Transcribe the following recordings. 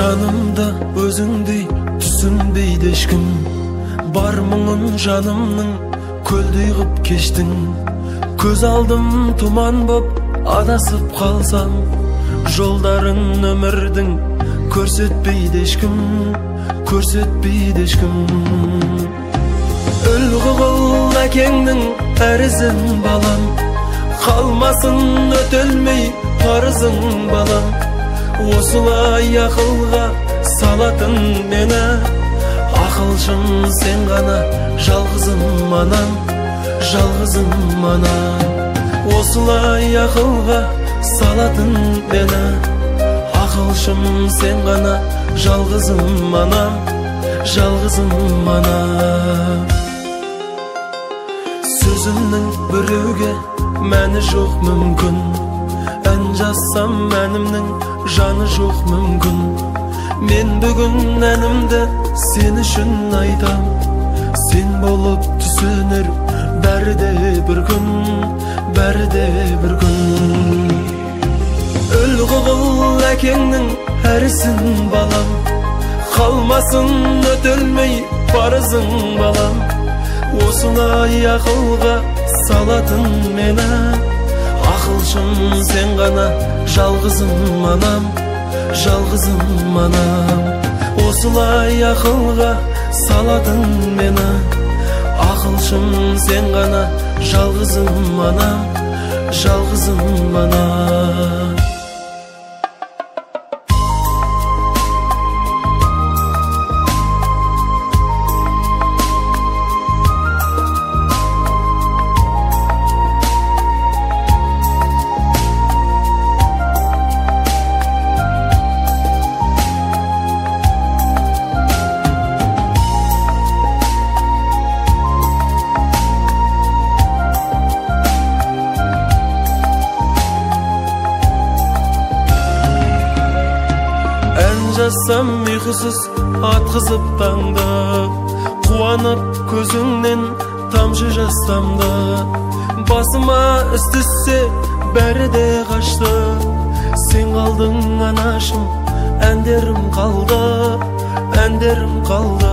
жанымда өзіңдей түсінбейді ешкім. Бар мұңын жанымның көлдей қып кештің. Көз алдым тұман боп адасып қалсам, жолдарын өмірдің көрсетпейді ешкім, көрсетпейді ешкім. Үлгі қыл әкеңнің әрізін балам, қалмасын өтелмей парызың балам. Осылай ақылға салатын мені, ақылшым сен ғана, жалғызым анам, жалғызым анам. Осылай ақылға салатын мені, ақылшым сен ғана, жалғызым анам, жалғызым анам. Сөзімнің біреуге мәні жоқ мүмкін, ән жазсам әнімнің жаны жоқ мүмкін. Мен бүгін әнімді сен үшін айтам, сен болып түсінер бәрі де бір күн, бәрі де бір күн. Үлгі қыл әкеңнің әрісін балам, қалмасын өтелмей парызың балам. Осылай ақылға салатын мені, ақылшым сен ғана, жалғызым анам, жалғызым анам. Осылай ақылға салатын мені, ақылшым сен ғана, жалғызым анам, жалғызым анам. Жассам ұйқысыз атқызып таңды, қуанып көзіңнен тамшы жастамды. Басыма іс түссе бәрі де қашты, сен қалдың анашым, әндерім қалды, әндерім қалды.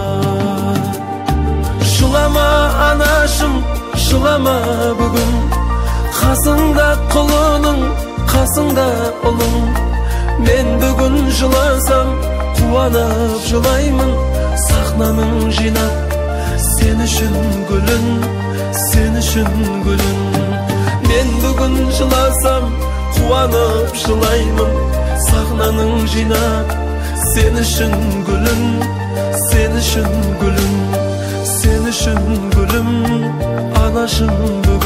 Жылама анашым, жылама бүгін, қасыңда құлының, қасыңда ұлың. Мен бүгін жыласам, қуанып жылаймын, сахнаның жинап, сен үшін гүлін, сен үшін гүлін. Мен бүгін жыласам, қуанып жылаймын, сахнаның жинап, сен үшін гүлін, сен үшін гүлін, сен үшін гүлім, анашым.